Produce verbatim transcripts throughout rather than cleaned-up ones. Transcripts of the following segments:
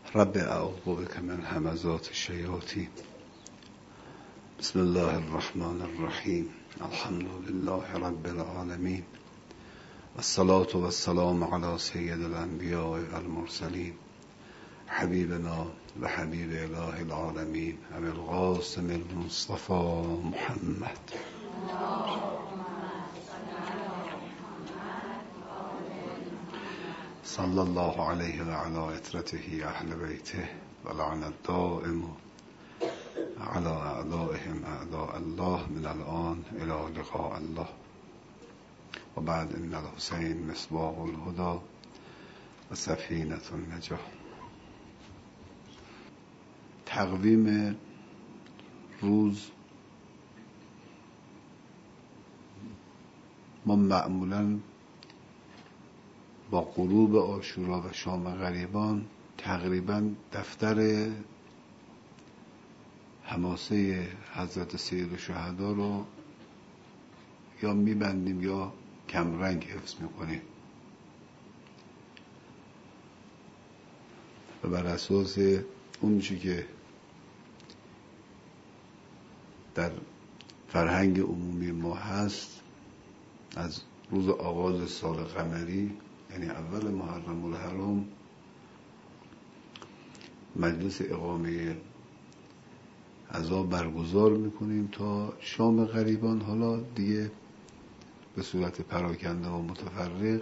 رب اعوذ بک من همزات الشیاطین. بسم الله الرحمن الرحیم. الحمد لله رب العالمین والصلاة والسلام علی سید الانبیاء والمرسلین حبیبنا و حبیب اله العالمین ابی القاسم المصطفى محمد. صلی الله علیه و علی عترته اهل بیته و لعن الدائم على اعدائهم اعداء الله من الان الى لقاء الله. و بعد ان الحسین مصباح الهدى و سفینة النجاة. تقویم روز ما معمولاً با غروب عاشورا و شام غریبان تقریباً دفتر حماسه حضرت سید الشهدا رو یا میبندیم یا کمرنگ حفظ میکنیم و بر اساس اون چی که در فرهنگ عمومی ما هست، از روز آغاز سال قمری یعنی اول محرم الحرام مجلس اقامه عزا برگزار میکنیم تا شام غریبان. حالا دیگه به صورت پراکنده و متفرق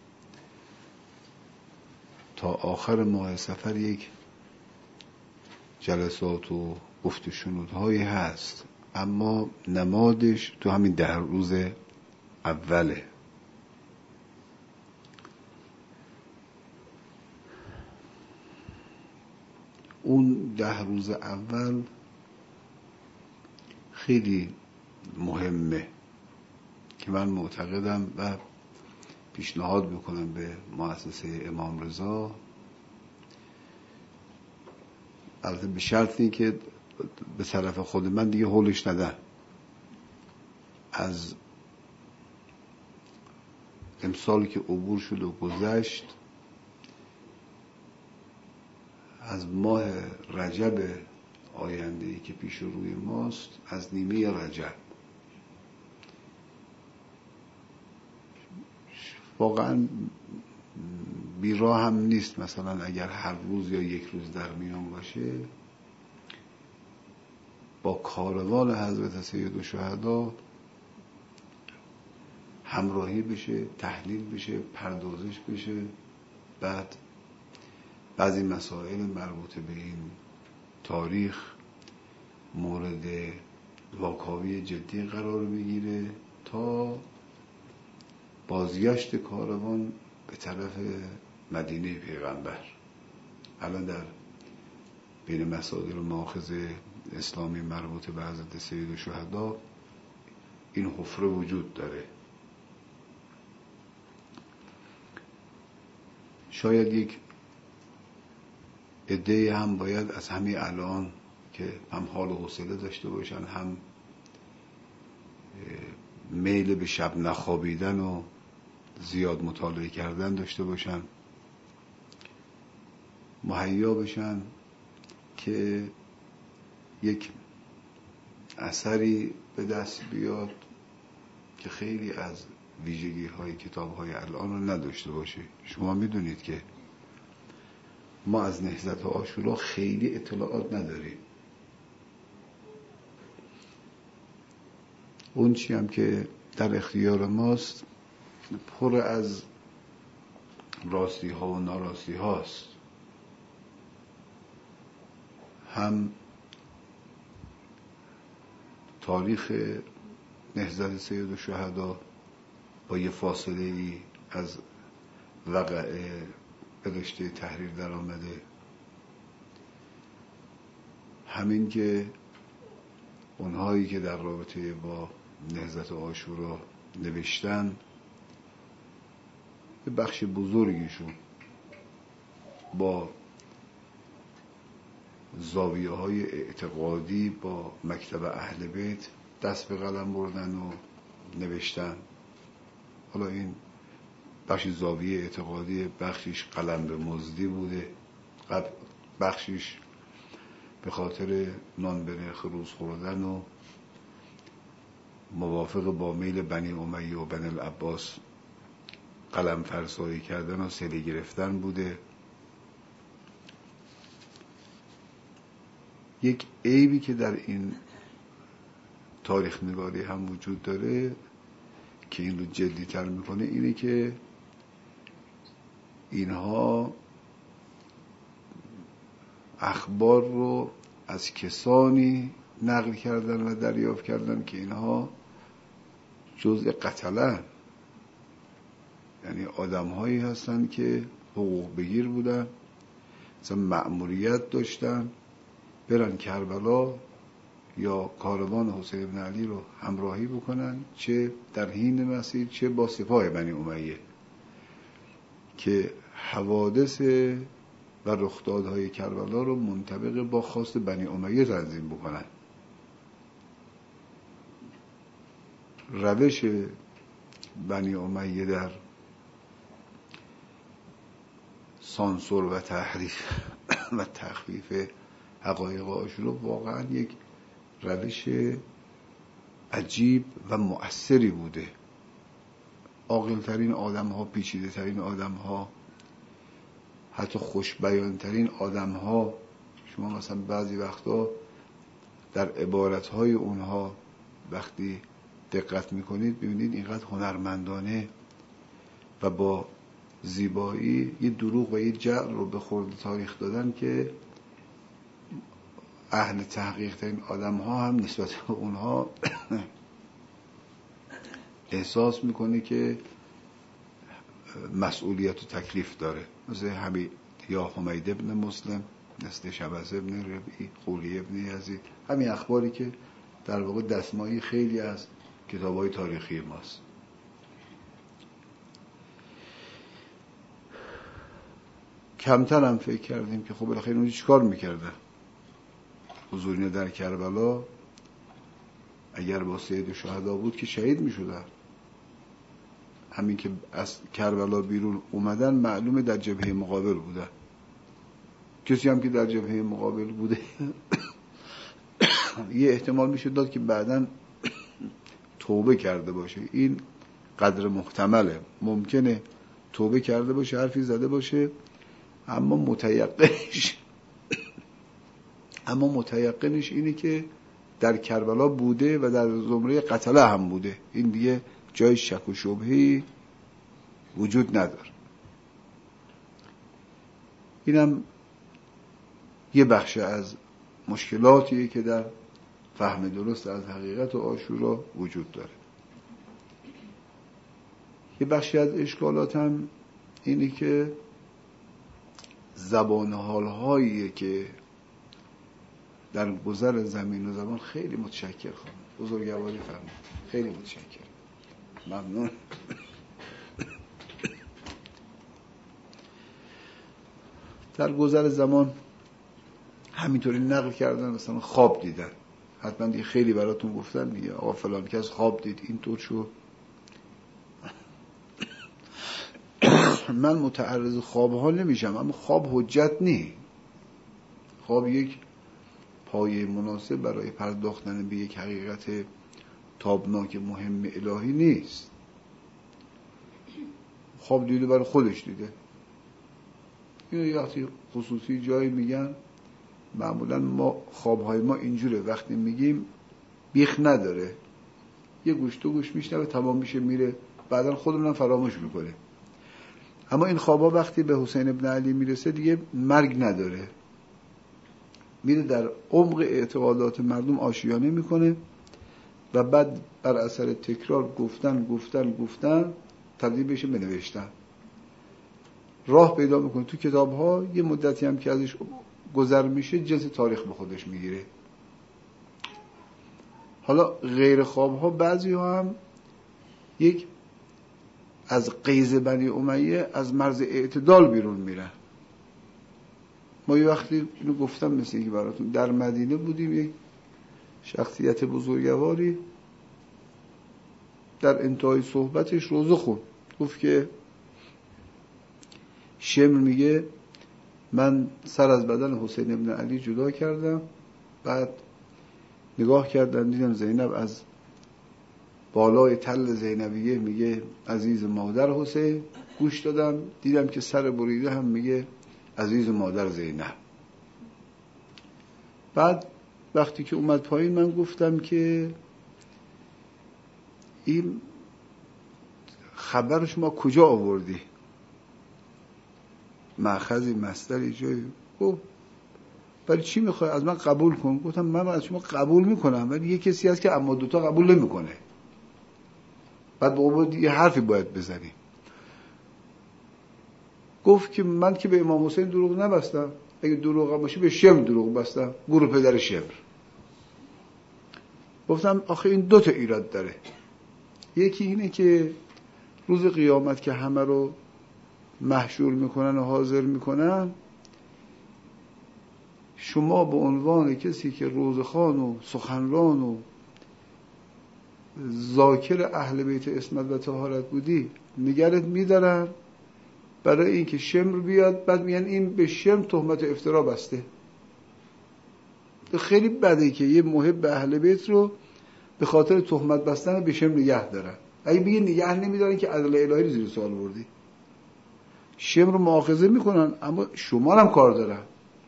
تا آخر ماه صفر یک جلسات و گفت و شنودهایی هست، اما نمادش تو همین ده روز اوله. اون ده روز اول خیلی مهمه که من معتقدم و پیشنهاد میکنم به مؤسسه امام رضا، البته به شرطی که به طرف خود من دیگه هولش ندن، از امسال که عبور شد و گذشت، از ماه رجب آینده‌ای که پیش روی ماست، از نیمه رجب واقعا بیراه هم نیست مثلا اگر هر روز یا یک روز در میان باشه با کاروان حضرت سید الشهدا همراهی بشه، تحلیل بشه، پردازش بشه، بعد بعضی مسائل مربوط به این تاریخ مورد واکاوی جدی قرار بگیره تا بازگشت کاروان به طرف مدینه پیغمبر. الان در بین مصادر و مآخذ اسلامی مربوط به حضرت سید الشهدا این حفره وجود داره. شاید یک عده‌ای هم باید از همین الان که هم حال و حوصله داشته باشن، هم میل به شب نخوابیدن و زیاد مطالعه کردن داشته باشن، مهیا بشن که یک اثری به دست بیاد که خیلی از ویژگی های کتاب های الان رو نداشته باشه. شما میدونید که ما از نهضت عاشورا خیلی اطلاعات نداریم. اون چی هم که در اختیار ماست پر از راستی ها و ناراستی هاست. هم تاریخ نهضت سید الشهدا با یه فاصله ای از وقعه به رشته تحریر در آمده، همین که اونهایی که در رابطه با نهضت عاشورا نوشتن به بخش بزرگیشون با زاویه های اعتقادی با مکتب اهل بیت دست به قلم بردن و نوشتن. حالا این بخش زاویه اعتقادی، بخشش قلم به مزدی بوده، بخشیش به خاطر نان به نرخ روز خوردن و موافق با میل بنی امیه و بنی العباس قلم فرسایی کردن و صله گرفتن بوده. یک عیبی که در این تاریخ نگاری هم وجود داره که این رو جدی تر میکنه اینه که اینها اخبار رو از کسانی نقل کردن و دریافت کردن که اینها جزء قتلن، یعنی آدم هایی هستن که حقوق بگیر بودن، مثلا مأموریت داشتن برن کربلا یا کاروان حسین بن علی رو همراهی بکنن، چه در حین مسیر چه با سپاه بنی امیه، که حوادث و رخدادهای کربلا رو منطبق با خواست بنی امیه تنظیم بکنن. روش بنی امیه در سانسور و تحریف و تخفیف حقایق عاشورا واقعا یک روش عجیب و مؤثری بوده. عاقل‌ترین آدم‌ها، پیچیده‌ترین آدم‌ها، حتی خوشبیان‌ترین آدم‌ها، شما مثلا بعضی وقتا در عبارت‌های اونها وقتی دقت می‌کنید ببینید اینقدر هنرمندانه و با زیبایی یه دروغ و یه جعل رو به خورد تاریخ دادن که اهل تحقیق ترین آدم ها هم نسبت به اونها احساس میکنه که مسئولیت و تکلیف داره. مثل همین یا حمید ابن مسلم، مثل شبس ابن ربعی، خولی ابن یزید، همین اخباری که در واقع دستمایی خیلی از کتاب‌های تاریخی ماست. کمتر هم فکر کردیم که خب بالاخره اونجا چیکار میکردن. حضورین در کربلا اگر با سید شهدا بود که شهید میشدن. همین که از کربلا بیرون اومدن معلومه در جبهه مقابل بودن. کسی هم که در جبهه مقابل بوده یه احتمال میشه داد که بعداً توبه کرده باشه. این قدر محتمله، ممکنه توبه کرده باشه، حرفی زده باشه، اما متیقنش اما متیقنش اینه که در کربلا بوده و در زمره قتله هم بوده. این دیگه جای شک و شبهه‌ای وجود نداره. اینم یه بخش از مشکلاتیه که در فهم درست از حقیقت عاشورا وجود داره. یه بخشی از اشکالات هم اینه که زبان حال‌هایی که در گذر زمین و زمان خیلی متشکر خواهم بزرگواری فرمود، خیلی متشکر، ممنون. در گذر زمان همینطوری نقل کردن، مثلا خواب دیدن، حتما دیگه خیلی براتون گفتن دیگه، آقا فلان کس خواب دید اینطور شد. من متعرض خواب ها نمیشم، اما خواب حجت نی. خواب یک پایه مناسب برای پرداختن به یک حقیقت تابناک مهم الهی نیست. خواب دیده برای خودش دیده. اینو یه وقتی خصوصی جایی میگن، معمولا ما خوابهای ما اینجوره، وقتی میگیم بیخ نداره، یه گوش تو گوش میشنوه تمام میشه میره، بعدا خودمون فراموش میکنه. اما این خوابها وقتی به حسین ابن علی میرسه دیگه مرگ نداره، میره در عمق اعتقادات مردم آشیانه میکنه و بعد بر اثر تکرار گفتن گفتن گفتن تبدیل بشه به نوشتن، راه پیدا میکنه تو کتاب ها. یه مدتی هم که ازش گذر میشه جنس تاریخ به خودش میگیره. حالا غیر خواب ها بعضی ها هم یک از قیز بنی امیه از مرز اعتدال بیرون میرن. ما یه وقتی اینو گفتم مثل اینکه براتون، در مدینه بودیم، یک شخصیت بزرگواری در انتهای صحبتش روزه خوند، گفت که شمر میگه من سر از بدن حسین ابن علی جدا کردم، بعد نگاه کردم دیدم زینب از بالای تل زینبیه میگه عزیز مادر حسین، گوش دادم دیدم که سر بریده هم میگه عزیز مادر زینب. بعد وقتی که اومد پایین من گفتم که این خبر شما کجا آوردی؟ مأخذی مصدری جایی؟ گفت برای چی میخوای از من قبول کن؟ گفتم من از شما قبول میکنم ولی یه کسی هست که اما دوتا قبول نمیکنه. بعد بابا یه حرفی باید بزنی. گفت که من که به امام حسین دروغ نبستم، اگه دروغ باشه به شمر دروغ بستم، گروه پدر شمر. گفتم آخه این دو تا ایراد داره. یکی اینه که روز قیامت که همه رو محشور میکنن و حاضر میکنن، شما به عنوان کسی که روزخوان و سخنران و ذاکر اهل بیت عصمت و طهارت بودی نگرت میدارن برای اینکه شمر بیاد، بعد میگن این به شمر تهمت افترا بسته. خیلی بده که یه محب اهل بیت رو به خاطر تهمت بستن به شمر نگه دارن. اگه بگی نگه نمیدارن که عدل الهی رو زیر سوال بردی. شمر رو مؤاخذه میکنن اما شما هم کار دارن.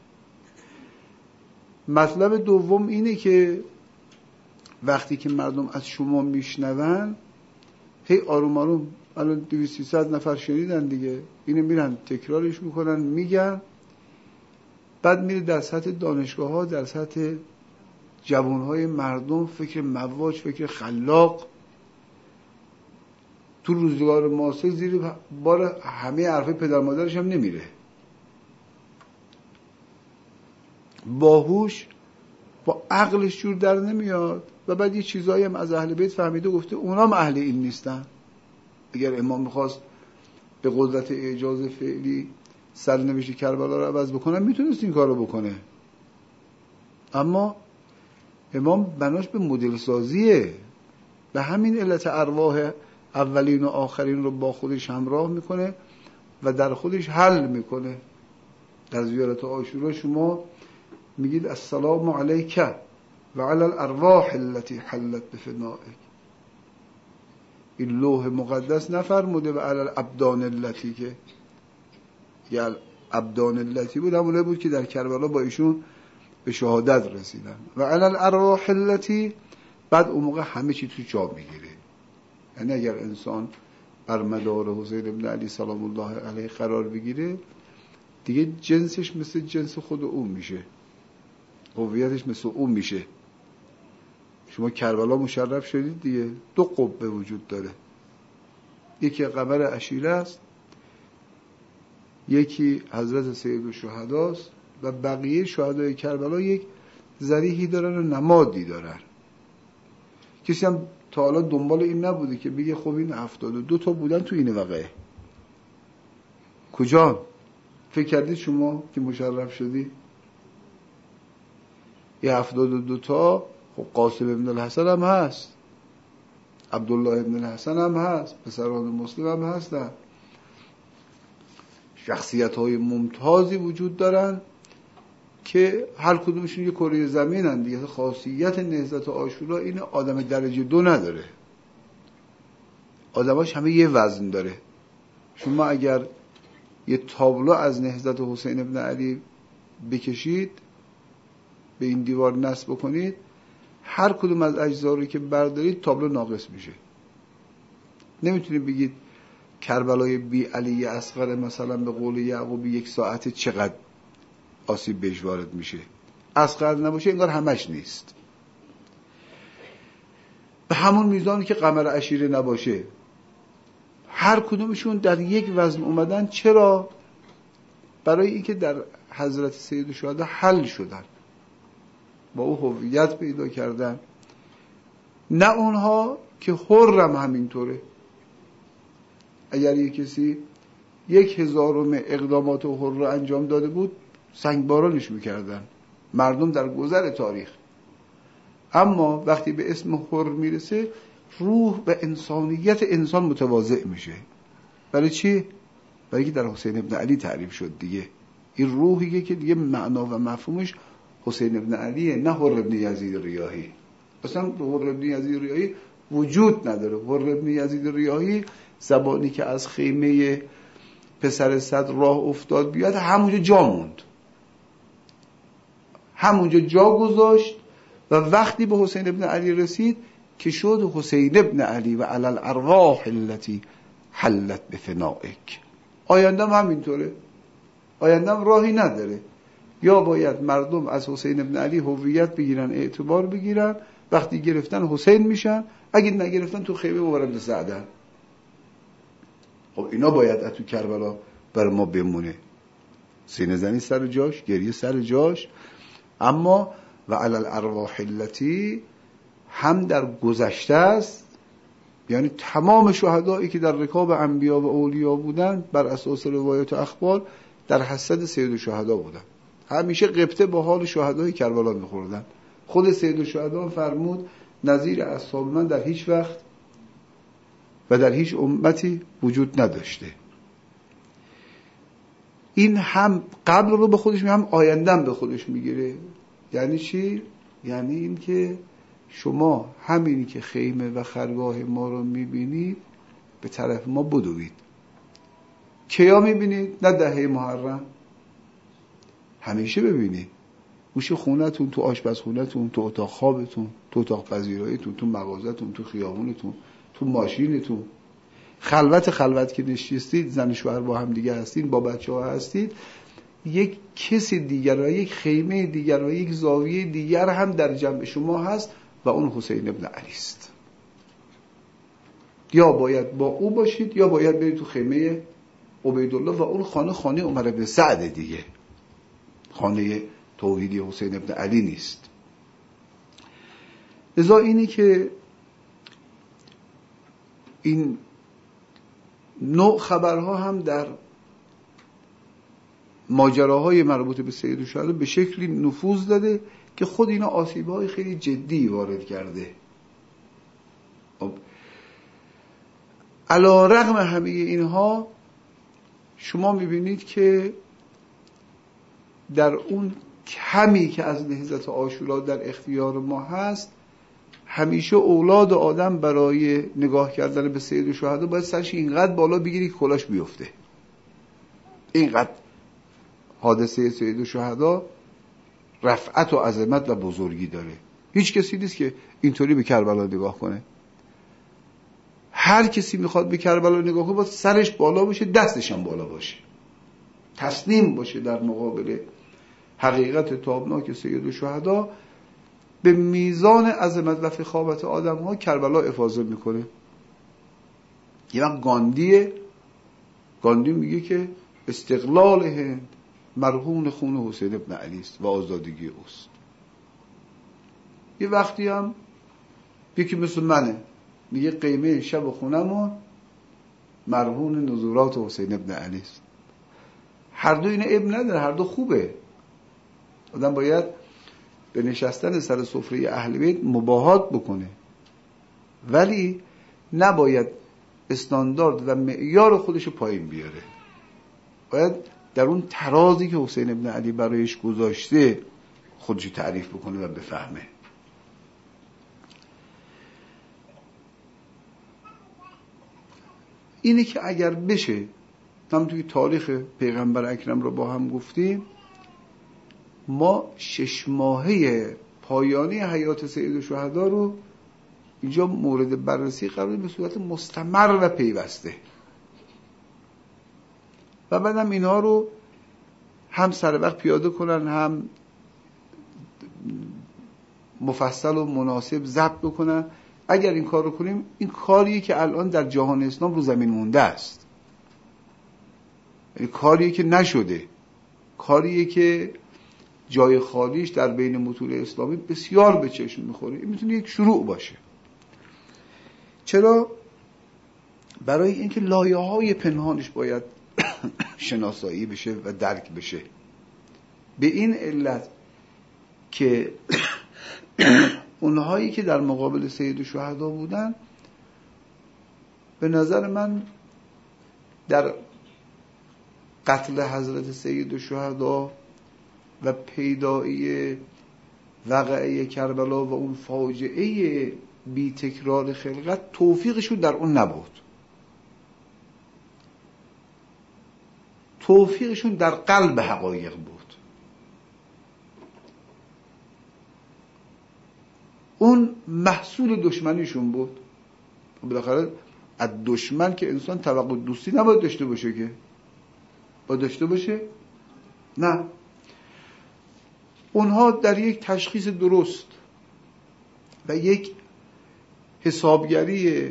مطلب دوم اینه که وقتی که مردم از شما میشنون، هی آروم آروم، الان دویست سیصد نفر شنیدن دیگه، اینو میرن تکرارش میکنن میگن، بعد میره در سطح دانشگاه ها، در سطح جوانهای مردم فکر مواج، فکر خلاق، تو روزگار معاصر زیر بار همه حرفای پدر مادرش هم نمیره. باهوش با عقلش جور در نمیاد و بعد یه چیزایی هم از اهل بیت فهمیده گفته اونام اهل این نیستن. اگر امام میخواست به قدرت اعجاز فعلی سرنوشت کربلا رو عوض بکنه میتونست این کار رو بکنه، اما امام بناش به مدل سازیه. به همین علت ارواح اولین و آخرین رو با خودش همراه میکنه و در خودش حل میکنه. در زیارت عاشورا شما میگید السلام علیک و علی الارواح التي حلت بفنائک. این لوح مقدس نفرموده و علی الابدان التي، که یا ابدان التي بود همونه بود که در کربلا با ایشون به شهادت رسیدن، و علی الارواح التي، بعد اون موقع همه چی تو جا میگیره. یعنی اگر انسان بر مدار حسین ابن علی سلام الله علیه قرار بگیره دیگه جنسش مثل جنس خود اون میشه، هویتش مثل اون میشه. شما کربلا مشرف شدید دیگه، دو قبه وجود داره، یکی قمر عشیره است، یکی حضرت سید الشهداست و بقیه شهدای کربلا یک ذریحی دارن و نمادی دارن. کسی هم تا حالا دنبال این نبوده که بگه خب این هفتاد و دو تا بودن تو این واقعه کجا؟ فکر کردید شما که مشرف شدی یه هفتاد و دو تا؟ خب قاسم ابن الحسن هم هست، عبدالله ابن الحسن هم هست، پسران مسلم هم هستن، شخصیت های ممتازی وجود دارن که هر کدومشون یه کره زمینن دیگه. خاصیت نهضت عاشورا این آدم درجه دو نداره، آدماش همه یه وزن داره. شما اگر یه تابلو از نهضت حسین ابن علی بکشید به این دیوار نصب بکنید، هر کدوم از اجزا رو که بردارید تابلو ناقص میشه. نمیتونید بگید کربلای بی علی اصغر مثلا به قول یعقوبی یک ساعت چقدر آسیب بهش وارد میشه. اصغر نباشه انگار همش نیست. به همون میزانی که قمر عشیره نباشه. هر کدومشون در یک وزن اومدن. چرا؟ برای اینکه در حضرت سید الشهدا حل شدن، با او هویت پیدا کردن. نه اونها که حرم همینطوره. اگر یک کسی یک هزارم اقدامات و حر رو انجام داده بود سنگبارانش میکردن مردم در گذر تاریخ. اما وقتی به اسم حر میرسه روح و انسانیت انسان متواضع میشه. برای چی؟ برای که در حسین ابن علی تعریف شد دیگه. این روحیه که دیگه معنا و مفهومش حسین ابن علیه، نه حر ابن یزید ریاحی. اصلا حر ابن یزید ریاحی وجود نداره. حر ابن یزید ریاحی زبانی که از خیمه پسر صد راه افتاد بیاد همونجا جا موند، همونجا جا گذاشت و وقتی به حسین ابن علی رسید که شد حسین ابن علی و علی الارواح التي حلت بفنائک. آیندم همینطوره، آیندم راهی نداره. یا باید مردم از حسین ابن علی هویت بگیرن، اعتبار بگیرن، وقتی گرفتن حسین میشن، اگه نگرفتن تو خیمه مبارد سعدن. خب اینا باید از تو کربلا بر ما بمونه. سینه زنی سر جاش، گریه سر جاش، اما و علی الارواح التي هم در گذشته است، یعنی تمام شهدایی که در رکاب انبیا و اولیا بودن بر اساس روایت و اخبار در حسد سید الشهدا بودن. همیشه غبطه با حال شهدای کربلا می‌خوردن. خود سید الشهدا فرمود نظیر اصحاب من در هیچ وقت و در هیچ امتی وجود نداشته. این هم قبل رو به خودش میگه، هم آیندهم به خودش میگیره. یعنی چی؟ یعنی این که شما همینی که خیمه و خرگاه ما رو میبینید به طرف ما بدوید. کیا میبینید؟ نه دهه محرم، همیشه ببینید. گوش خونتون، تو آشپزخونتون، تو اتاق خوابتون، تو اتاق پذیراییتون، تو مغازتون، تو خیابونتون، تو ماشینتون، خلوت خلوت که نشستید، زن شوهر با هم دیگه هستید، با بچه ها هستید، یک کسی دیگر و یک خیمه دیگر و یک زاویه دیگر هم در جنب شما هست و اون حسین ابن علی است. یا باید با او باشید یا باید برید تو خیمه عبیدالله و اون خانه خانه عمر بن سعد دیگه، خانه توحیدی حسین ابن علی نیست. لذا اینی که این نوع خبرها هم در ماجراهای مربوط به سید الشهدا به شکلی نفوذ داده که خود اینا آسیب‌های خیلی جدی وارد کرده. علی رغم همه اینها شما میبینید که در اون کمی که از نهضت عاشورا در اختیار ما هست، همیشه اولاد آدم برای نگاه کردن به سید الشهدا باید سرش اینقدر بالا بگیری که کلاش بیفته. اینقدر حادثه سید الشهدا رفعت و عظمت و بزرگی داره. هیچ کسی نیست که اینطوری به کربلا نگاه کنه. هر کسی میخواد به کربلا نگاه کنه باید سرش بالا باشه، دستش هم بالا باشه، تسلیم باشه در مقابل حقیقت تابناک سید الشهدا. به میزان عظمت و فخامت آدم ها کربلا افاضه میکنه. یه وقت گاندیه گاندی میگه که استقلال هند مرهون خون حسین ابن علی است و آزادگی اوست. یه وقتی هم یکی مثل منه میگه قیمه شب خونمون مرهون نزولات حسین ابن علی است. هر دو اینا اب نداره، هر دو خوبه. آدم باید به نشستن سر سفره اهل بیت مباهات بکنه، ولی نباید استاندارد و معیار خودشو پایین بیاره. باید در اون ترازی که حسین ابن علی برایش گذاشته خودشو تعریف بکنه و بفهمه. اینه که اگر بشه، هم توی تاریخ پیغمبر اکرم رو با هم گفتیم، ما شش ماهه پایانی حیات سید الشهدا رو اینجا مورد بررسی قرار به صورت مستمر و پیوسته، و بعدم اینها رو هم سر وقت پیاده کنن، هم مفصل و مناسب ضبط بکنن. اگر این کار رو کنیم، این کاریه که الان در جهان اسلام رو زمین مونده است، یعنی کاریه که نشده، کاریه که جای خالیش در بین متون اسلامی بسیار به چشم میخوره. این میتونه یک شروع باشه. چرا؟ برای اینکه لایه‌های پنهانش باید شناسایی بشه و درک بشه. به این علت که اونهایی که در مقابل سید الشهدا بودن، به نظر من در قتل حضرت سید الشهدا و پیدایی وقعه کربلا و اون فاجعه بی تکرار خلقت توفیقشون در اون نبود، توفیقشون در قلب حقایق بود. اون محصول دشمنیشون بود. بالاخره از دشمن که انسان توقع دوستی نباید داشته باشه، که باید داشته باشه؟ نه. اونها در یک تشخیص درست و یک حسابگری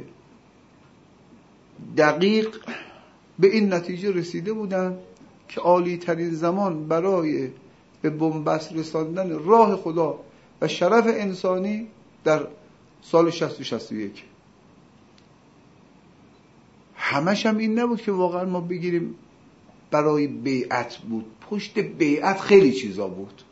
دقیق به این نتیجه رسیده بودن که عالی ترین زمان برای به بنبست رساندن راه خدا و شرف انسانی در سال شصت و شصت و یک. همش هم این نبود که واقعا ما بگیریم برای بیعت بود، پشت بیعت خیلی چیزا بود.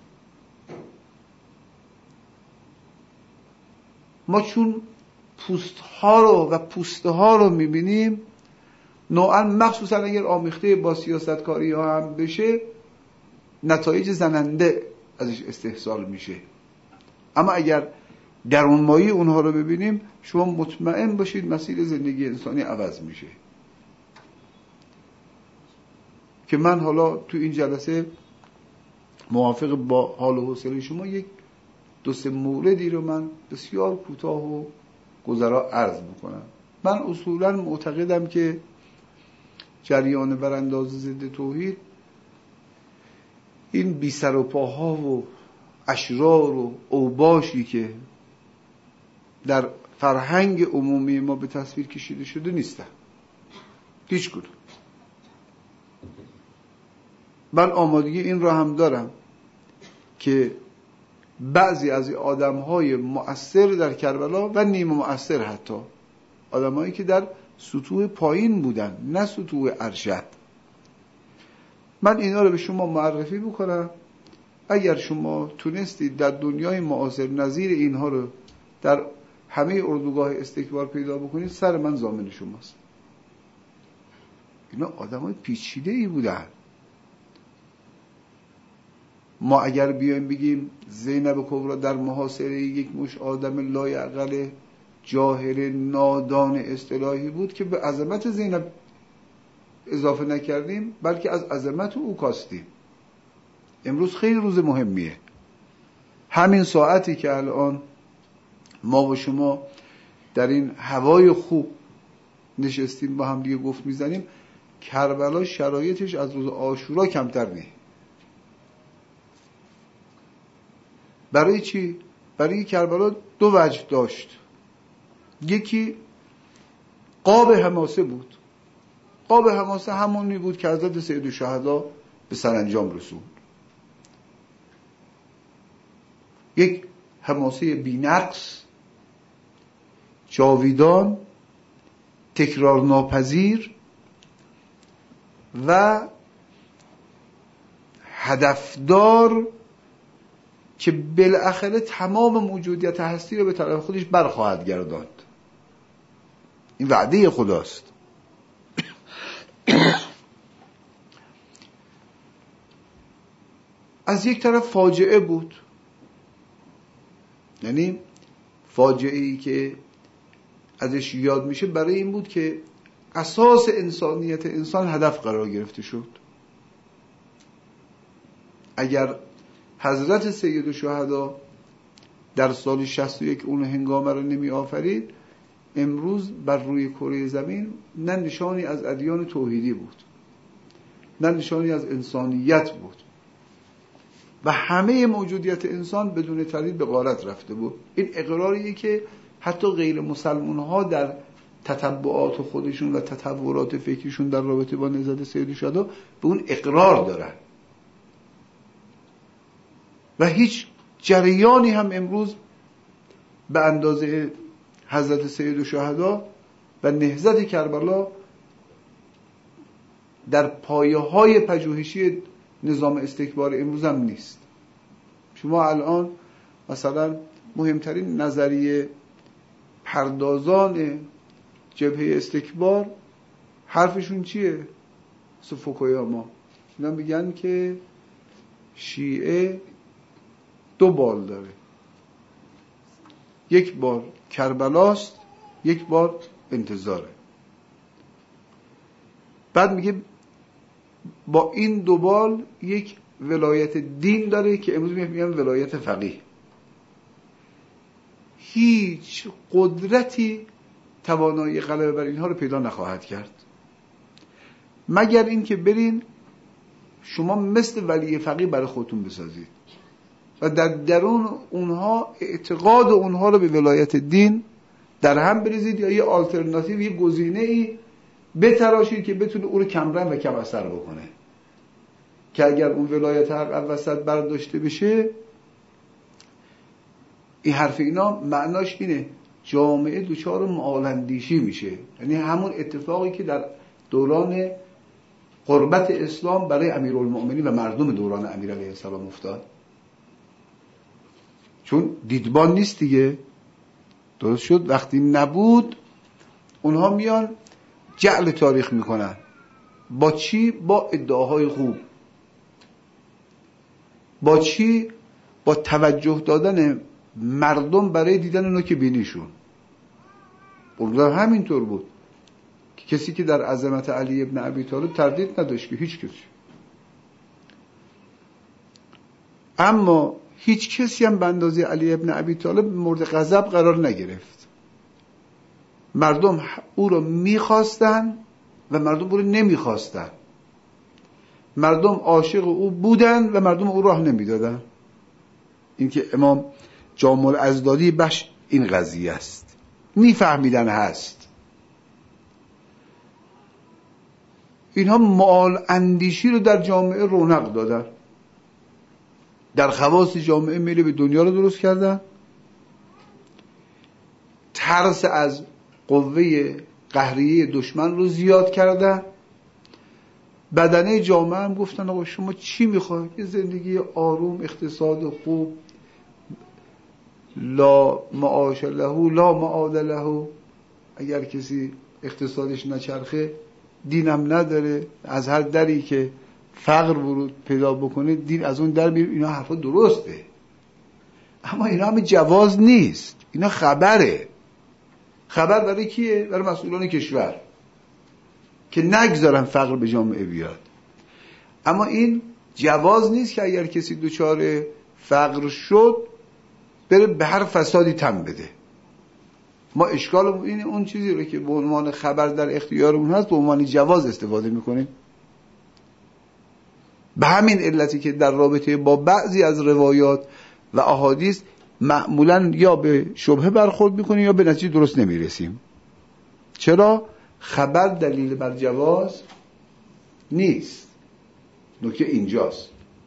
ما چون پوست ها رو و پوسته ها رو میبینیم، نوعا مخصوصا اگر آمیخته با سیاستکاری ها هم بشه، نتایج زننده ازش استحصال میشه. اما اگر درون مایه اونها رو ببینیم، شما مطمئن باشید مسیر زندگی انسانی عوض میشه. که من حالا تو این جلسه موافق با حال و حوصله شما یک دو سه موردی رو من بسیار کوتاه و گذرا عرض میکنم. من اصولا معتقدم که جریان برانداز ضد توحید این بی سر و پاها و اشرار و اوباشی که در فرهنگ عمومی ما به تصویر کشیده شده نیستن، هیچ کدوم. من آمادگی این را هم دارم که بعضی از آدم‌های مؤثر در کربلا و نیمه مؤثر، حتی آدم‌هایی که در سطوح پایین بودن نه سطوح ارشد، من اینا رو به شما معرفی بکنم. اگر شما تونستید در دنیای معاصر نظیر اینها رو در همه اردوگاه استکبار پیدا بکنید، سر من ضامن شماست. اینا آدم‌های پیچیده‌ای بودن. ما اگر بیایم بگیم زینب کبرا در محاصره یک مش آدم لایعقل جاهل نادان اصطلاحی بود، که به عظمت زینب اضافه نکردیم، بلکه از عظمت او کاستیم. امروز خیلی روز مهمیه. همین ساعتی که الان ما و شما در این هوای خوب نشستیم با هم دیگه گفت میزنیم، کربلا شرایطش از روز عاشورا کمتر نیست. برای چی؟ برای کربلا دو وجه داشت. یکی قاب حماسه بود. قاب حماسه همونی بود که حضرت سید الشهدا به سرانجام رسوند. یک حماسه بی‌نقص، جاویدان، تکرار ناپذیر و هدفدار، که بالاخره تمام موجودیت هستی رو به طرف خودش برخواهد گرداند. این وعده خداست. از یک طرف فاجعه بود، یعنی فاجعه‌ای که ازش یاد میشه برای این بود که اساس انسانیت انسان هدف قرار گرفته شد. اگر حضرت سید الشهدا در سال شصت و یک اون هنگامه رو نمی آفرید، امروز بر روی کره زمین نه نشانی از ادیان توحیدی بود، نه نشانی از انسانیت بود و همه موجودیت انسان بدون تردید به غارت رفته بود. این اقراریه که حتی غیر مسلمان ها در تتبعات خودشون و تطورات فکریشون در رابطه با نهضت سید الشهدا به اون اقرار دارن و هیچ جریانی هم امروز به اندازه حضرت سید الشهدا و نهضت کربلا در پایه های پژوهشی نظام استکبار امروز هم نیست. شما الان مثلا مهمترین نظریه پردازان جبهه استکبار حرفشون چیه؟ فوکویاما اینا میگن که شیعه دو بال داره، یک بار کربلاست، یک بار انتظاره. بعد میگه با این دو بال یک ولایت دین داره که امروز میگن ولایت فقیه. هیچ قدرتی توانایی غلبه بر اینها رو پیدا نخواهد کرد، مگر این که برین شما مثل ولی فقیه برای خودتون بسازید و در درون اونها اعتقاد اونها رو به ولایت دین در هم بریزید، یا یه آلترناتیو، یه گزینه ای بتراشید که بتونه او رو کمرنگ و کم اثر بکنه، که اگر اون ولایت حق وسط برداشته بشه، این حرف اینا معناش اینه جامعه دچار معال‌اندیشی میشه. یعنی همون اتفاقی که در دوران قربت اسلام برای امیرالمؤمنین و مردم دوران امیر علیه السلام افتاد، چون دیدبان نیست دیگه. درست شد وقتی نبود اونها میان جعل تاریخ میکنن. با چی؟ با ادعاهای خوب. با چی؟ با توجه دادن مردم برای دیدن نوک بینیشون. اونجا همینطور بود که کسی که در عظمت علی ابن ابی طالب تردید نداشت، که هیچ کسی. اما هیچ کسی هم به اندازه علی ابن ابی طالب مورد غضب قرار نگرفت. مردم او رو میخواستن و مردم او رو نمیخواستن. مردم عاشق او بودن و مردم او راه نمیدادن. این که امام جامع الازدادی بخش این قضیه است. میفهمیدن هست. اینها معال اندیشی رو در جامعه رونق دادن. در خواص جامعه میل به دنیا رو درست کردن. ترس از قوه قهریه دشمن رو زیاد کردن. بدنه جامعه هم گفتن آقا شما چی میخواید؟ یه زندگی آروم، اقتصاد خوب، لا معاش له لا معاد له. اگر کسی اقتصادش نچرخه دینم نداره، از هر دری که فقر ورود پیدا بکنه دین از اون در میره. اینا حرفا درسته، اما اینا همه جواز نیست. اینا خبره. خبر برای کیه؟ برای مسئولان کشور که نگذارن فقر به جامعه بیاد. اما این جواز نیست که اگر کسی دچار فقر شد بره به هر فسادی تن بده. ما اشکال این اون چیزی رو که به عنوان خبر در اختیارمون هست به عنوان جواز استفاده میکنیم. به همین علتی که در رابطه با بعضی از روایات و احادیث معمولا یا به شبهه برخورد میکنیم یا به نتیجه درست نمیرسیم. چرا؟ خبر دلیل بر جواز نیست. نکته اینجاست.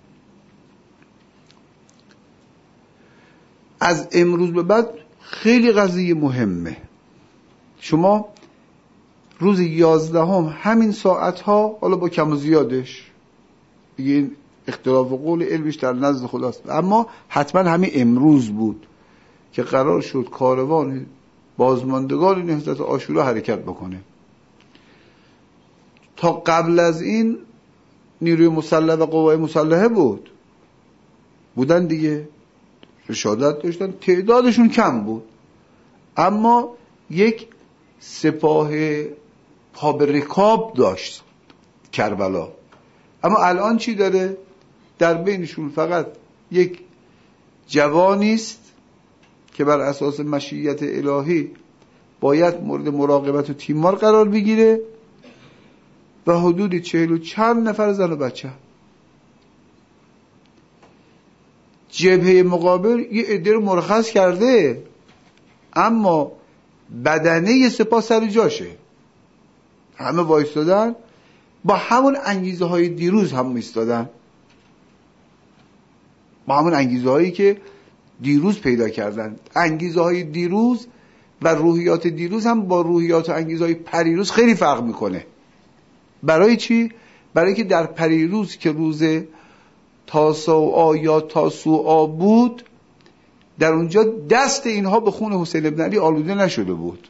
از امروز به بعد خیلی قضیه مهمه. شما روز یازدهم همین ساعت ها، حالا با کم و زیادش دیگه، این اختلاف قول علمش در نزد خداست، اما حتما همین امروز بود که قرار شد کاروان بازماندگان نهضت عاشورا حرکت بکنه. تا قبل از این نیروی مسلح و قوای مسلحه بود بودن دیگه، رشادت داشتن، تعدادشون کم بود، اما یک سپاه پا به رکاب داشت کربلا. اما الان چی داره؟ در بینشون فقط یک جوانی است که بر اساس مشیت الهی باید مورد مراقبت و تیمار قرار بگیره و حدود چهل و چند نفر زن و بچه. جبهه مقابل یه عده رو مرخص کرده، اما بدنه سپاه سر جاشه. همه وایستادن، با همون انگیزه های دیروز هم ایستادن، با همون انگیزه هایی که دیروز پیدا کردن. انگیزه های دیروز و روحیات دیروز هم با روحیات و انگیزه های پریروز خیلی فرق میکنه. برای چی؟ برای که در پریروز که روز تاسوعا یا تاسوعا بود، در اونجا دست اینها به خون حسین ابن علی آلوده نشده بود.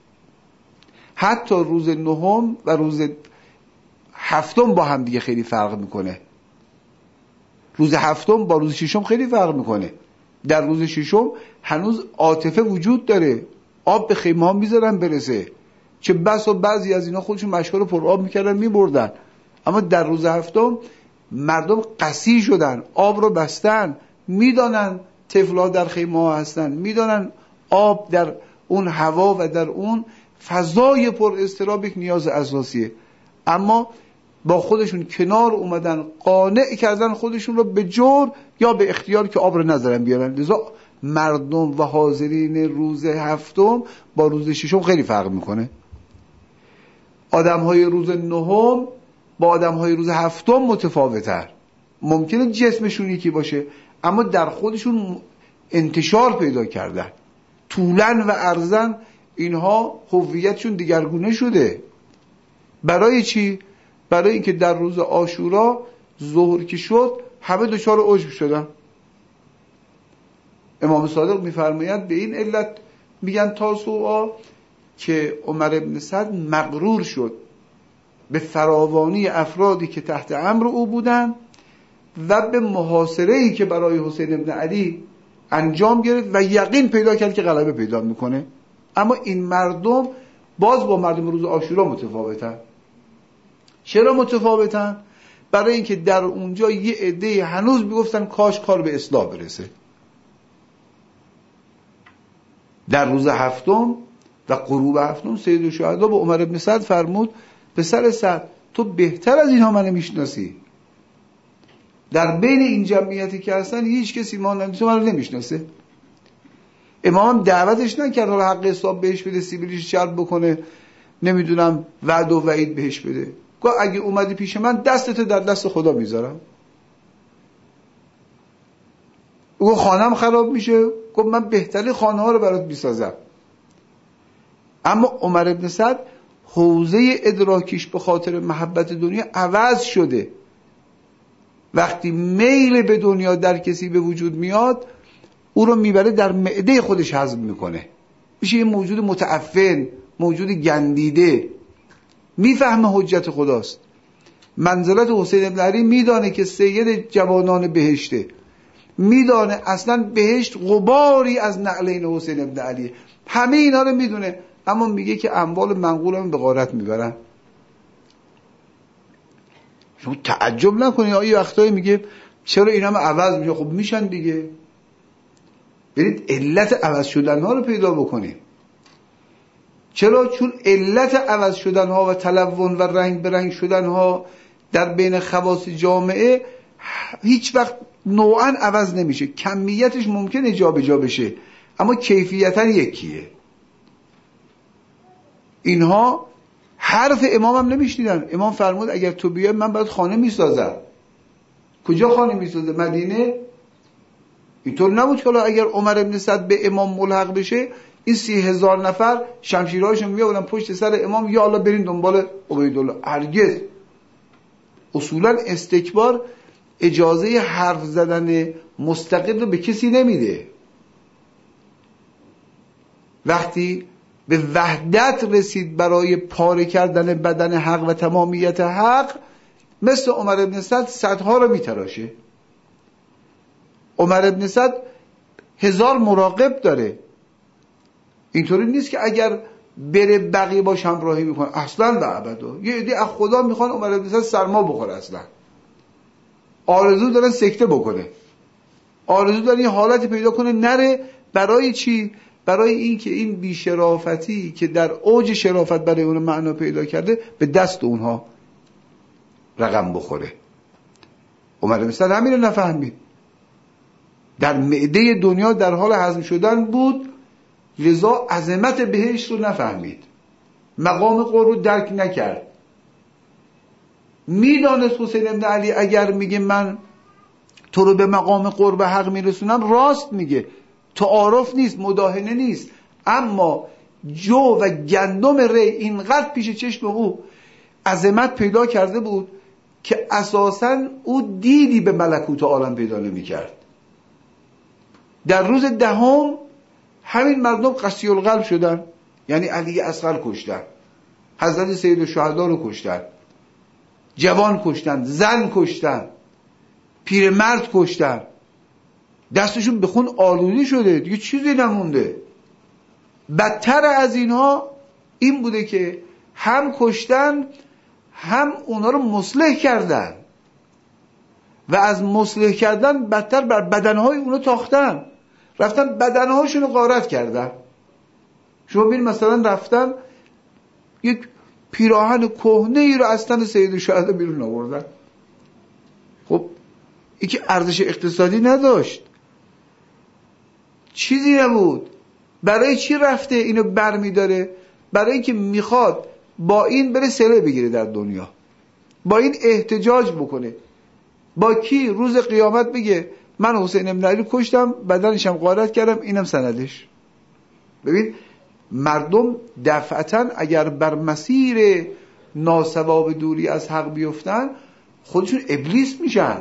حتی روز نهم و روز هفتم با هم دیگه خیلی فرق میکنه. روز هفتم با روز ششم خیلی فرق میکنه. در روز ششم هنوز عاطفه وجود داره، آب به خیمه ها میذارن برسه، چه بس و بعضی از اینا خودشون مشکل رو پر آب میکردن میبردن. اما در روز هفتم مردم قسی شدن، آب رو بستن، میدانن طفل‌ها در خیمه ها هستن، میدانن آب در اون هوا و در اون فضای پر اضطراب یک نیاز اساسیه. اما با خودشون کنار اومدن، قانع کردن خودشون رو به جور یا به اختیار که آب رو نذارن بیارن. لذا مردم و حاضرین روز هفتم با روز ششم خیلی فرق میکنه. آدم‌های روز نهم با آدم‌های روز هفتم متفاوت‌تر. ممکنه جسمشون یکی باشه اما در خودشون انتشار پیدا کردن، طولن و عرضن اینها هویتشون دیگرگونه شده. برای چی؟ برای اینکه در روز عاشورا ظهر که شد همه دچار عجب شدن. امام صادق میفرماید به این علت میگن تاسوعا که عمر بن سعد مغرور شد به فراوانی افرادی که تحت امر او بودن و به محاصره‌ای که برای حسین بن علی انجام گرفت و یقین پیدا کرد که غلبه پیدا میکنه. اما این مردم باز با مردم روز عاشورا متفاوتن. چرا متفاوتن؟ برای اینکه در اونجا یه عده هنوز میگفتن کاش کار به اصلاح برسه. در روز هفتم و غروب هفتم سید الشهدا به عمر بن سعد فرمود پسر سعد تو بهتر از اینها منو میشناسی. در بین این جمعیتی که هستن هیچ کسی ما نمیشه منو نمیشناسه. امام دعوتش نکرد حالا حق حساب بهش بده، سیبیلیش جلب بکنه، نمیدونم وعد و وعید بهش بده. گفت اگه اومدی پیش من دستتو در دست خدا میذارم. گفت خانم خراب میشه، گفت من بهترین خانه ها رو برات میسازم. اما عمر بن سعد حوزه ادراکیش به خاطر محبت دنیا عوض شده. وقتی میل به دنیا در کسی به وجود میاد او رو میبره در معده خودش هضم میکنه، میشه یه موجود متعفن، موجود گندیده. میفهمه حجت خداست. منزلت حسین بن علی میدانه که سید جوانان بهشته، میدانه اصلا بهشت غباری از نعلین حسین بن علی، همه اینا رو میدونه. اما میگه که اموال منقولم به غارت میبرن. شما تعجب نکنید آیه وقتایی میگه چرا اینا هم عوض میشه؟ خب میشن دیگه. برید علت عوض شدن ها رو پیدا بکنید. چرا؟ چون علت عوض شدن ها و تلون و رنگ به رنگ شدن ها در بین خواص جامعه هیچ وقت نوعا عوض نمیشه. کمیتش ممکنه جا به جا بشه اما کیفیتا یکیه. اینها حرف امام هم نمیشنیدن. امام فرمود اگر تو بیای من باید خانه میسازم. کجا خانه میسازه؟ مدینه؟ اینطور نبود که اگر عمر بن سعد به امام ملحق بشه این سی هزار نفر شمشیرهاشون میآوردن پشت سر امام یا الله برین دنبال عبیدالله. هرگز. اصولا استکبار اجازه حرف زدن مستقل رو به کسی نمیده. وقتی به وحدت رسید برای پاره کردن بدن حق و تمامیت حق، مثل عمر بن سعد صدها رو میتراشه. عمر بن سعد هزار مراقب داره. اینطوری نیست که اگر بره بقیه باش همراهی میکنه اصلا و ابدا. یه عده از خدا میخوان عمر بن سعد سرما بخوره، اصلا آرزو دارن سکته بکنه، آرزو دارن یه حالتی پیدا کنه نره. برای چی؟ برای این که این بیشرافتی که در اوج شرافت برای اون معنا پیدا کرده به دست اونها رقم بخوره. عمر بن سعد همین رو نفهمید. در معده دنیا در حال هضم شدن بود، لذا عظمت بهشت رو نفهمید، مقام قرب رو درک نکرد. میدانست حسین بن علی اگر میگه من تو رو به مقام قرب حق میرسونم راست میگه، تعارف نیست، مداهنه نیست. اما جو و گندم ری اینقدر پیش چشم او عظمت پیدا کرده بود که اساساً او دیدی به ملکوت عالم پیدا نمی‌کرد. در روز دهم همین مردم قسی القلب شدن، یعنی علی اصغر کشتن، حضرت سید الشهدا رو کشتن، جوان کشتن، زن کشتن. پیرمرد کشتن، دستشون به خون آلوده شده، دیگه چیزی نمونده. بدتر از اینها این بوده که هم کشتن هم اونا رو مصلح کردن و از مصلح کردن بدتر بر بدنهای اونا تاختن، رفتن بدنهاشون رو غارت کردن. شما ببین مثلا رفتن یک پیراهن کهنه ای رو از تن سید الشهدا بیرون آوردن. خب این که ارزش اقتصادی نداشت، چیزی نبود. برای چی رفته اینو برمی داره؟ برای اینکه میخواد با این بره صلح بگیره در دنیا، با این احتجاج بکنه. با کی؟ روز قیامت بگه من حسین ابن علی کشتم، بدنشم غارت کردم، اینم سندش. ببین مردم دفعتاً اگر بر مسیر ناصواب دوری از حق بیفتن خودشون ابلیس میشن.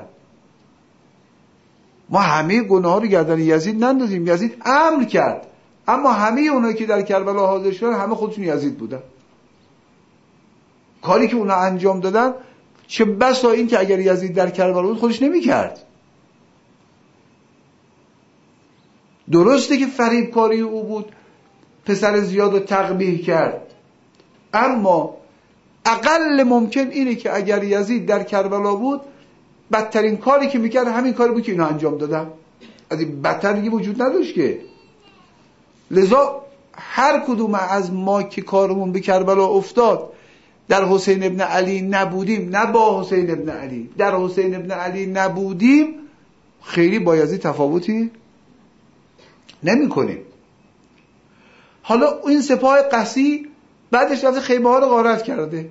ما همه گناه ها رو گردن یزید نندازیم، یزید امر کرد، اما همه اونایی که در کربلا حاضر شدن همه خودشون یزید بودن. کاری که اونا انجام دادن چه بسا این که اگر یزید در کربلا بود خودش نمی کرد. درسته که فریب کاری او بود، پسر زیاد رو تقبیح کرد، اما اقل ممکن اینه که اگر یزید در کربلا بود بدترین کاری که میکرد همین کاری بود که اینا انجام دادن. از این بدتر دیگه وجود نداشت که. لذا هر کدوم از ما که کارمون به کربلا افتاد در حسین ابن علی نبودیم، نه با حسین ابن علی، در حسین ابن علی نبودیم، خیلی با یزید تفاوتی نمی کنیم. حالا این سپاه قسی بعدش رفته خیمه ها رو غارت کرده.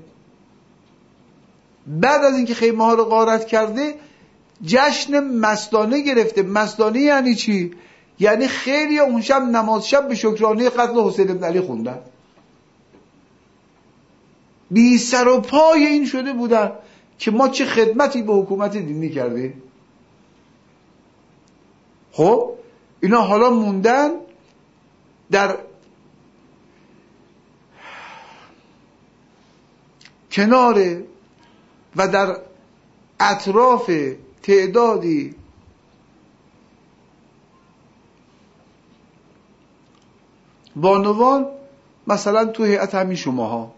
بعد از اینکه خیمه ها رو غارت کرده جشن مستانه گرفته. مستانه یعنی چی؟ یعنی خیلی اون شب نماز شب به شکرانه قتل حسین ابن علی خوندن، بی سر و پای این شده بودن که ما چه خدمتی به حکومت دینی کردیم. خب اینا حالا موندن در کنار و در اطراف تعدادی بانوان، مثلا تو هیئت همین شماها،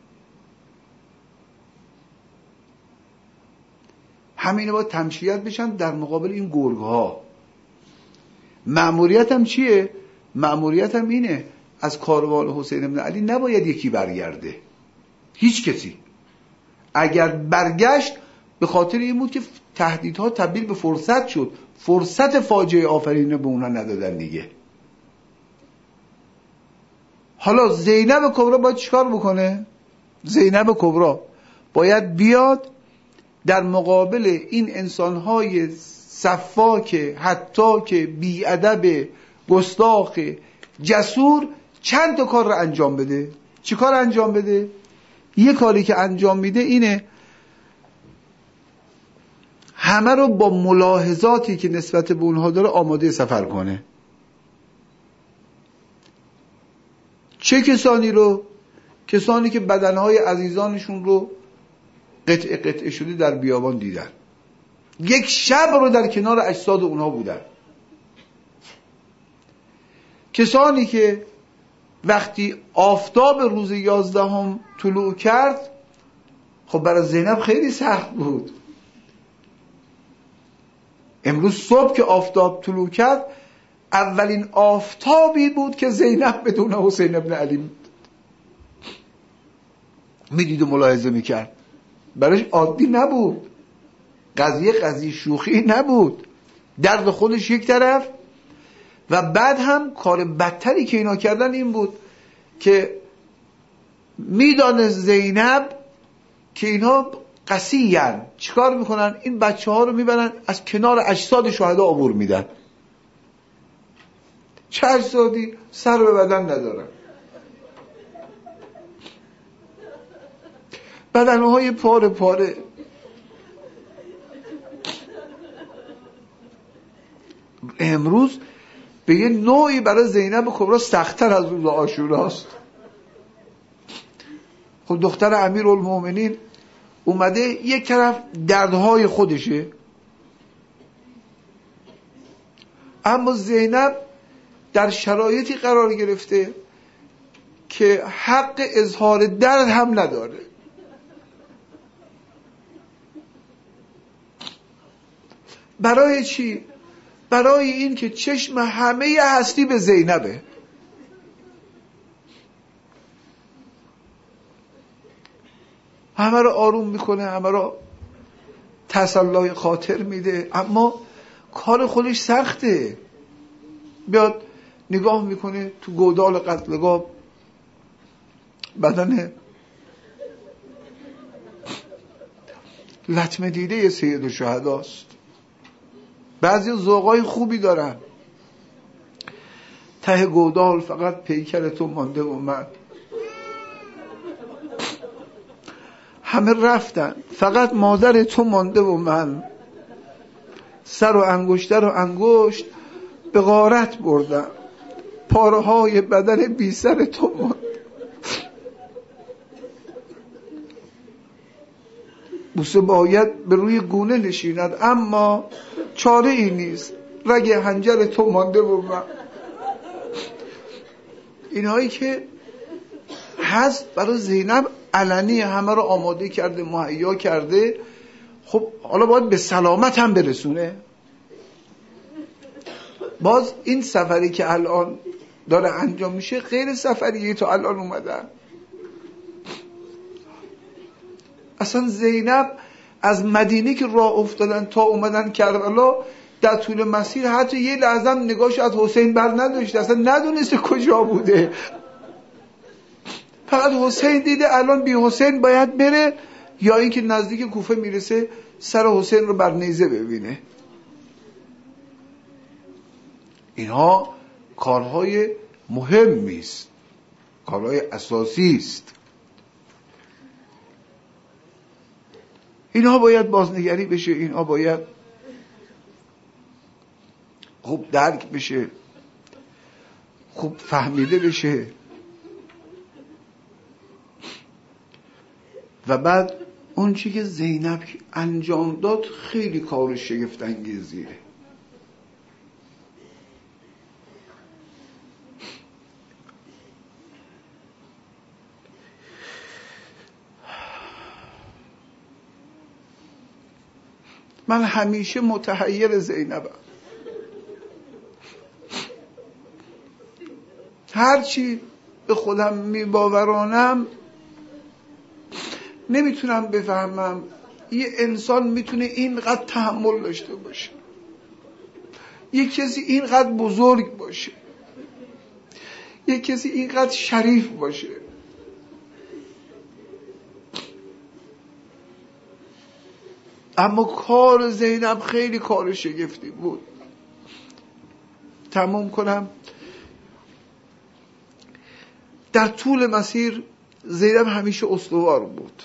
همینه باید تمشیت بشن در مقابل این گرگ ها. مأموریت هم چیه؟ مأموریت هم اینه از کاروان حسین ابن علی نباید یکی برگرده، هیچ کسی. اگر برگشت به خاطر این بود که تهدیدها تبدیل به فرصت شد، فرصت فاجعه آفرینه به اونا ندادن دیگه. حالا زینب کبرا باید چیکار بکنه؟ زینب کبرا باید بیاد در مقابل این انسانهای سفاک، حتاک، بی‌ادب، گستاخ، جسور چند تا کار رو انجام بده. چی کار انجام بده؟ یه کاری که انجام میده اینه همه رو با ملاحظاتی که نسبت به اونها داره آماده سفر کنه. چه کسانی رو؟ کسانی که بدنهای عزیزانشون رو قطع قطع شده در بیابان دیدن، یک شب رو در کنار اجساد اونها بودن. کسانی که وقتی آفتاب روز یازدهم طلوع کرد، خب برای زینب خیلی سخت بود. امروز صبح که آفتاب طلوع کرد اولین آفتابی بود که زینب بدون حسین ابن علی میدید و ملاحظه میکرد. براش عادی نبود، قضیه قضیه شوخی نبود. درد خودش یک طرف، و بعد هم کار بدتری که اینا کردن این بود که میدانه زینب که اینا قسی‌اند، چیکار میکنن؟ این بچه ها رو میبرن از کنار اجساد شهدا عبور میدن. چه اجسادی؟ سر به بدن ندارن، بدنهای پاره پاره. امروز به یه نوعی برای زینب کبرا سخت‌تر از روز عاشوراست. خب دختر امیرالمومنین اومده یک طرف دردهای خودشه، اما زینب در شرایطی قرار گرفته که حق اظهار درد هم نداره. برای چی؟ برای این که چشم همه هستی به زینبه. همه رو آروم میکنه، همه رو تسلای خاطر میده، اما کار خودش سخته. بیاد نگاه میکنه تو گودال قتلگاه بدن لطمه دیده سید الشهداست. بعضی ذوقای خوبی دارن، ته گودال فقط پیکر تو مانده و من، همه رفتن فقط مادر تو مانده و من، سر و انگشتر و انگشت به غارت بردم، پاره های بدن بی سر تو ماند. بوسه باید به روی گونه نشیند، اما چاره ای نیست، رگ حنجر تو مانده و من. اینهایی که هست برای زینب علنی همه رو آماده کرده، مهیا کرده. خب حالا باید به سلامت هم برسونه. باز این سفری که الان داره انجام میشه غیر سفریه تا الان اومدن. اصلا زینب از مدینه که راه افتادن تا اومدن کربلا، در طول مسیر حتی یه لحظه هم نگاهش از حسین بر نداشته، اصلا ندونسته کجا بوده. فقط حسین دیده الان بی حسین باید بره، یا اینکه نزدیک کوفه میرسه سر حسین رو بر نیزه ببینه. اینها کارهای مهمی است، کارهای اساسی است. اینها باید بازنگری بشه، اینها باید خوب درک بشه، خوب فهمیده بشه. و بعد اون چی که زینب انجام داد خیلی کار شگفت انگیزیه. من همیشه متحیر زینبم. هرچی به خودم میباورانم نمیتونم بفهمم یه انسان میتونه اینقدر تحمل داشته باشه، یه کسی اینقدر بزرگ باشه، یه کسی اینقدر شریف باشه. اما کار زینب خیلی کار شگفتی بود. تمام کنم، در طول مسیر زینب همیشه استوار بود.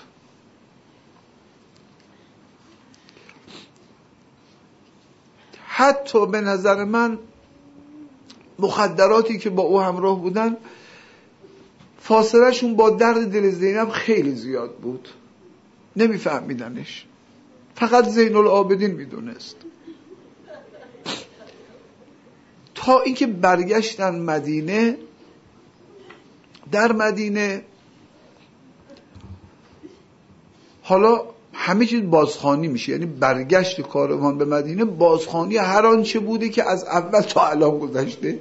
حتی به نظر من مخدراتی که با او همراه بودن فاصله شون با درد دل زینب خیلی زیاد بود، نمیفهمیدنش، فقط زین العابدین میدونست. تا اینکه برگشتن مدینه، در مدینه حالا همه چیز بازخوانی میشه، یعنی برگشت کاروان به مدینه بازخوانی هر آنچه بوده که از اول تا الان گذشته.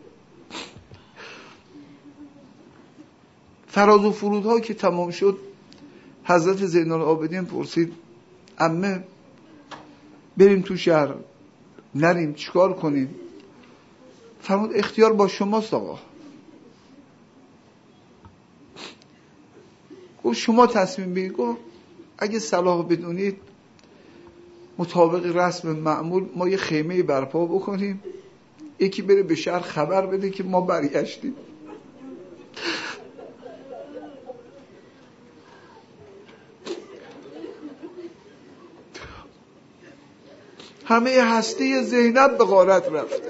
فراز و فرودها که تمام شد، حضرت زین العابدین پرسید عمه بریم تو شهر نریم چیکار کنیم؟ فرمود اختیار با شماست آقا. گفت شما تصمیم بگید. گفت اگه صلاح بدونید مطابق رسم معمول ما یه خیمه برپا بکنیم، یکی بره به شهر خبر بده که ما برگشتیم. همه هستی زینب به غارت رفته.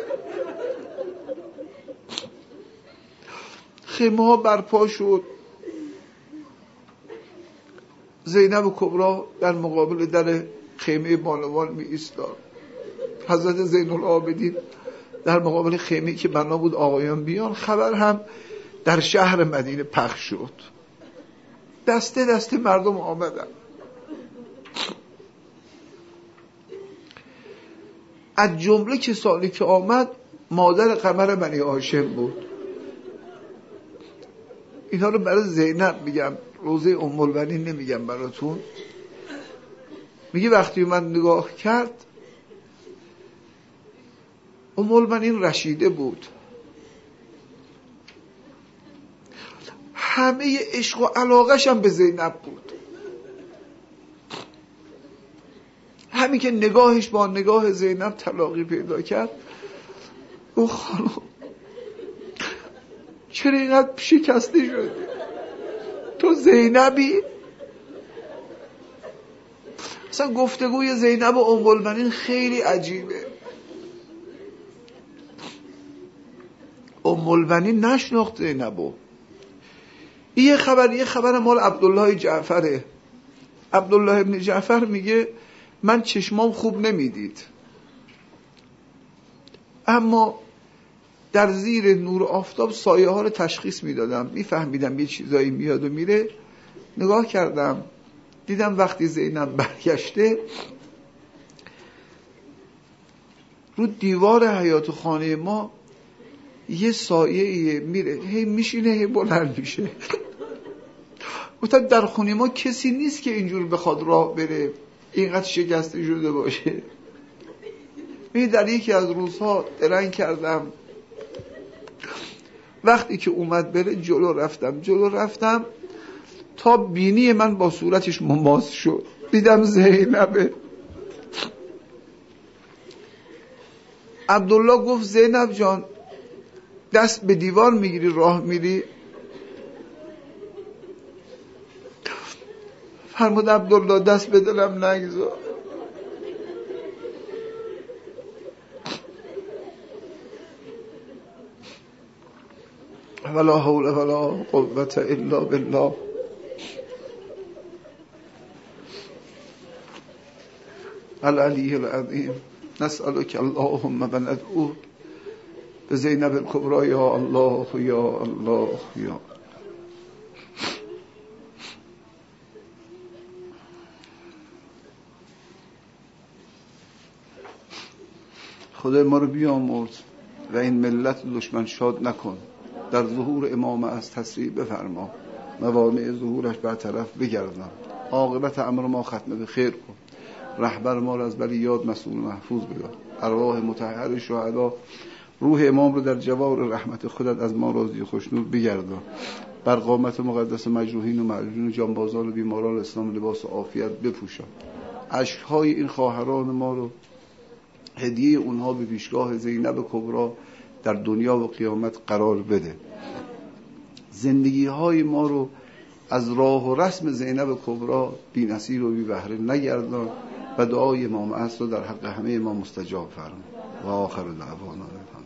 خیمه ها برپا شد. زینب کبرا در مقابل در خیمه بانوان می ایستاد. حضرت زین العابدین در مقابل خیمه‌ای که بنا بود آقایان بیان، خبر هم در شهر مدینه پخش شد. دسته دسته مردم آمدن. از جمله کسانی که آمد مادر قمر بنی هاشم بود. اینا رو برای زینب میگم، روزه ام البنین نمیگم براتون. میگه وقتی من نگاه کرد، ام البنین رشیده بود، همه عشق و علاقش هم به زینب بود. همین که نگاهش با نگاه زینب تلاقی پیدا کرد، او خانم چرا اینقدر شکسته شدی؟ تو زینبی؟ اصلا گفتگوی زینب و ام البنین خیلی عجیبه. ام البنین نشناخت زینبو. یه خبر یه خبر مال عبدالله جعفره. عبدالله ابن جعفر میگه من چشمام خوب نمیدید، اما در زیر نور آفتاب سایه ها رو تشخیص میدادم، میفهمیدم یه چیزایی میاد و میره. نگاه کردم دیدم وقتی زینب برگشته، رو دیوار حیاط خانه ما یه سایه میره، هی میشینه هی بلند میشه. گفتم در خونه ما کسی نیست که اینجور بخواد راه بره اینقدر شکسته شده باشه. می در یکی از روزها درنگ کردم، وقتی که اومد بره جلو رفتم جلو رفتم تا بینی من با صورتش مماس شد، دیدم زینبه. عبدالله گفت زینب جان دست به دیوار میگیری راه میری؟ فرمود عبدالله دست به دلم نگذار. ولا حول ولا قوة الا بالله. العلی العظیم. نسألك اللهم وندعو بزینب الکبری یا الله یا الله یا خدای ما رو بیامرز و این ملت دشمن شاد نکن. در ظهور امام از تسریع بفرما، موانع ظهورش برطرف بگردان. عاقبت امر ما ختم به خیر کن. رهبر ما را از بلیات مسئول محفوظ بدار. ارواح مطهر شهدا روح امام رو در جوار رحمت خودت از ما راضی خوشنود بگردان. بر قامت مقدس مجروحین و معلولین و جانبازان و بیماران اسلام لباس و عافیت بپوشان. اشک‌های این خواهران ما رو هدیه اونها به پیشگاه زینب کبری در دنیا و قیامت قرار بده. زندگی های ما رو از راه و رسم زینب کبری بی نصیر و بی بهره نگردان و دعای امام عصر رو در حق همه ما مستجاب فرما. و آخر دعوانا